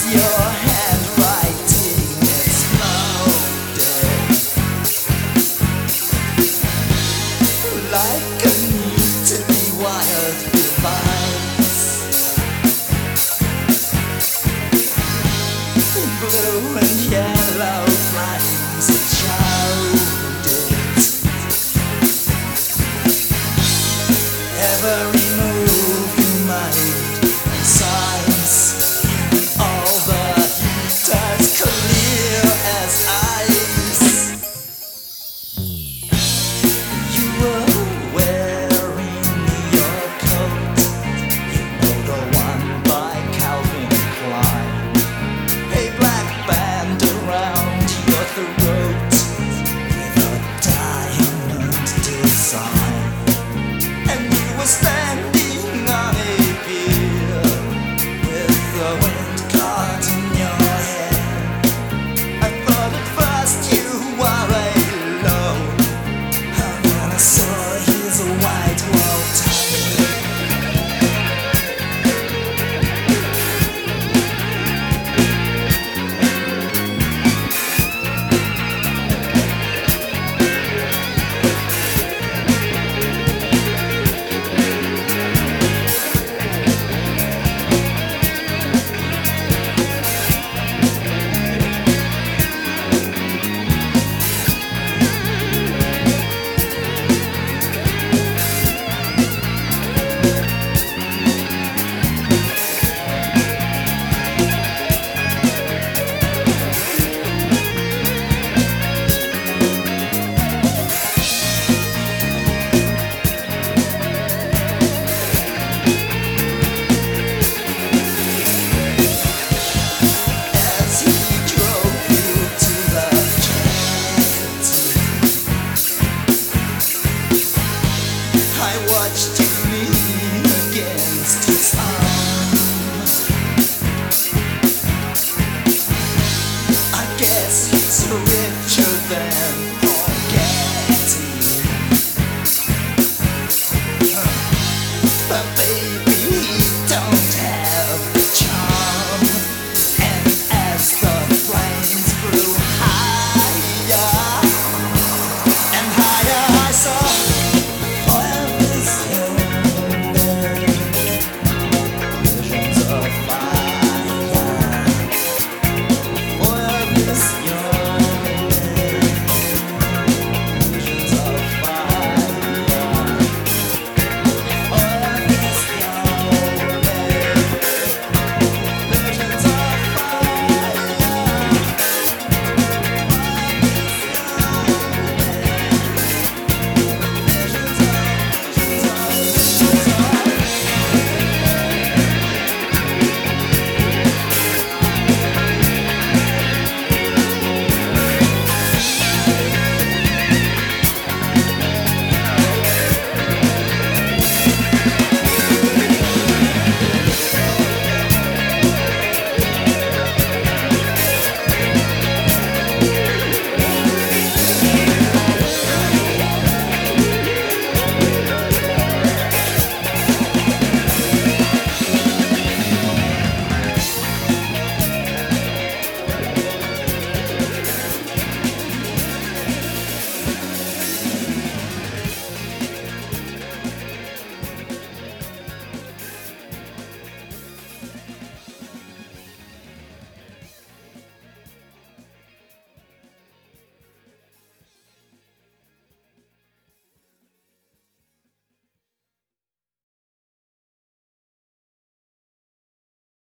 Your handwriting exploded like a neatly wired device. Blue and yellow flames showed it. Every move you made, signs in all the heat as clear as ice. You were wearing your coat, you know, the one by Calvin Klein. A black band around your throat with a diamond design. And you were standing on a pier with the wind caught in your hair. I thought at first you were alone, and then I saw his white wall tiger. As he drove you to the jetty, I watched you lean against his arm. I guess he's richer than